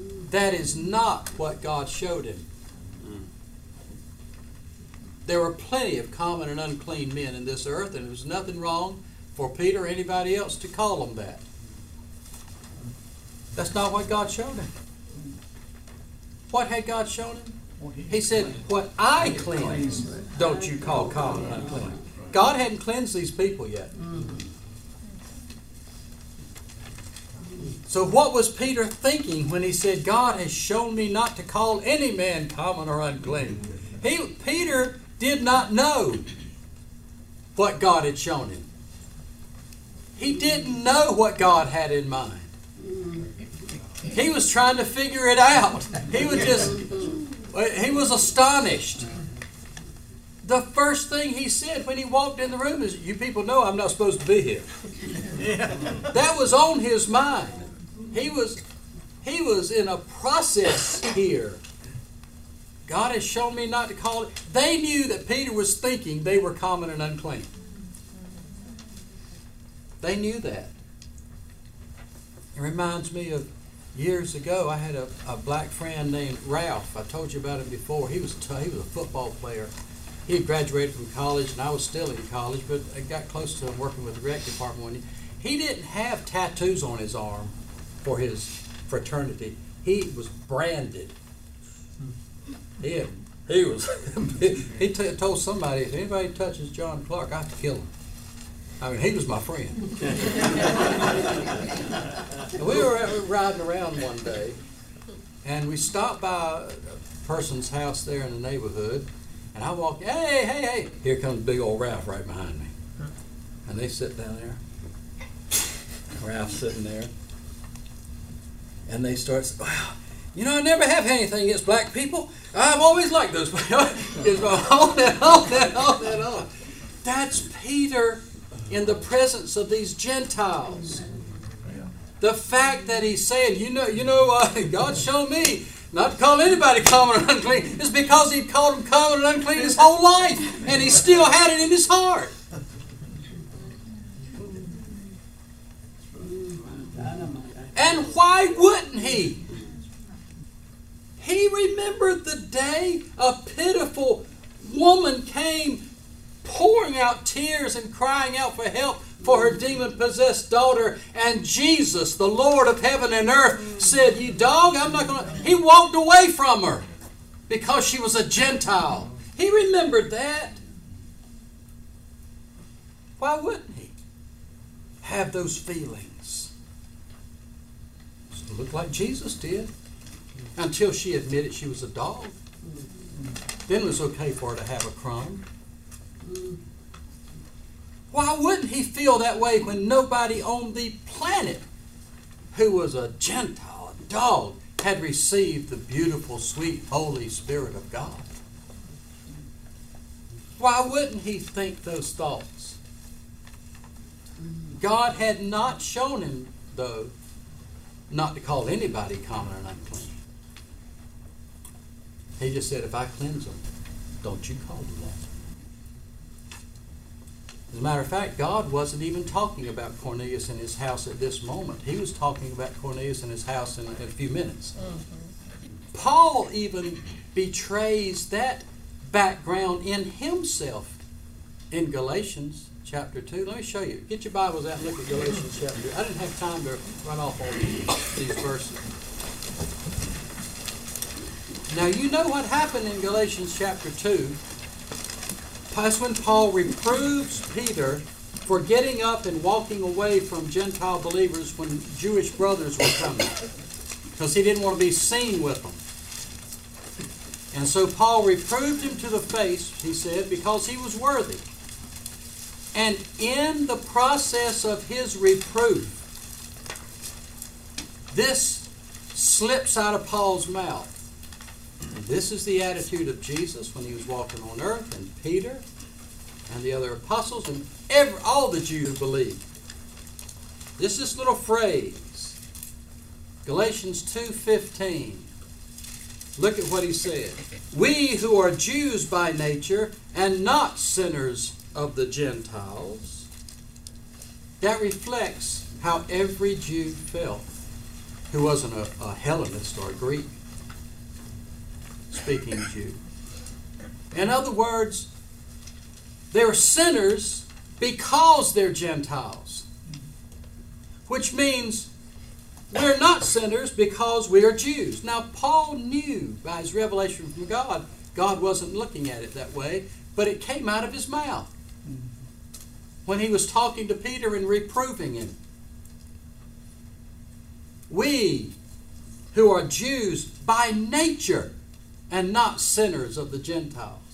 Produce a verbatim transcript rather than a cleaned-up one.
That is not what God showed him. There were plenty of common and unclean men in this earth, and there was nothing wrong for Peter or anybody else to call them that. That's not what God showed him. What had God shown him? He said, what I cleanse, don't you call common and unclean. God hadn't cleansed these people yet. So what was Peter thinking when he said, God has shown me not to call any man common or unclean? He, Peter did not know what God had shown him. He didn't know what God had in mind. He was trying to figure it out. He was just, he was astonished. The first thing he said when he walked in the room is, you people know I'm not supposed to be here. Yeah. That was on his mind. He was, he was in a process here. God has shown me not to call it. They knew that Peter was thinking they were common and unclean. They knew that. It reminds me of years ago, I had a, a black friend named Ralph. I told you about him before. He was t- he was a football player. He had graduated from college, and I was still in college, but I got close to him working with the rec department one year. He didn't have tattoos on his arm for his fraternity. He was branded. He, had, he was. he t- told somebody, if anybody touches John Clark, I have to kill him. I mean, he was my friend. We were riding around one day, and we stopped by a person's house there in the neighborhood, and I walked, hey, hey, hey, here comes big old Ralph right behind me. And they sit down there. Ralph's sitting there. And they start, wow, you know, I never have had anything against black people. I've always liked those people. It's on and on and on and on. That's Peter in the presence of these Gentiles. The fact that he's saying, you know, you know, uh, God showed me not to call anybody common and unclean, is because he'd called them common and unclean his whole life, and he still had it in his heart. And why wouldn't he? He remembered the day a pitiful woman came pouring out tears and crying out for help for her demon-possessed daughter, and Jesus, the Lord of heaven and earth, said, you dog, I'm not going to... He walked away from her because she was a Gentile. He remembered that. Why wouldn't he have those feelings? It looked like Jesus did, until she admitted she was a dog. Then it was okay for her to have a crumb. Why wouldn't he feel that way when nobody on the planet who was a Gentile, a dog, had received the beautiful, sweet, Holy Spirit of God? Why wouldn't he think those thoughts? God had not shown him, though, not to call anybody common and unclean. He just said, if I cleanse them, don't you call them that. As a matter of fact, God wasn't even talking about Cornelius and his house at this moment. He was talking about Cornelius and his house in a, in a few minutes. Mm-hmm. Paul even betrays that background in himself in Galatians chapter two. Let me show you. Get your Bibles out and look at Galatians chapter two. I didn't have time to run off all these, these verses. Now, you know what happened in Galatians chapter two. That's when Paul reproves Peter for getting up and walking away from Gentile believers when Jewish brothers were coming, because he didn't want to be seen with them. And so Paul reproved him to the face, he said, because he was worthy. And in the process of his reproof, this slips out of Paul's mouth. And this is the attitude of Jesus when he was walking on earth, and Peter and the other apostles and every, all the Jews who believed. This is little phrase, Galatians two fifteen. Look at what he said. We who are Jews by nature and not sinners of the Gentiles. That reflects how every Jew felt. who wasn't a, a Hellenist or a Greek speaking Jew. In other words, they're sinners because they're Gentiles, which means we're not sinners because we are Jews. Now, Paul knew by his revelation from God, God wasn't looking at it that way, but it came out of his mouth when he was talking to Peter and reproving him. We who are Jews by nature and not sinners of the Gentiles.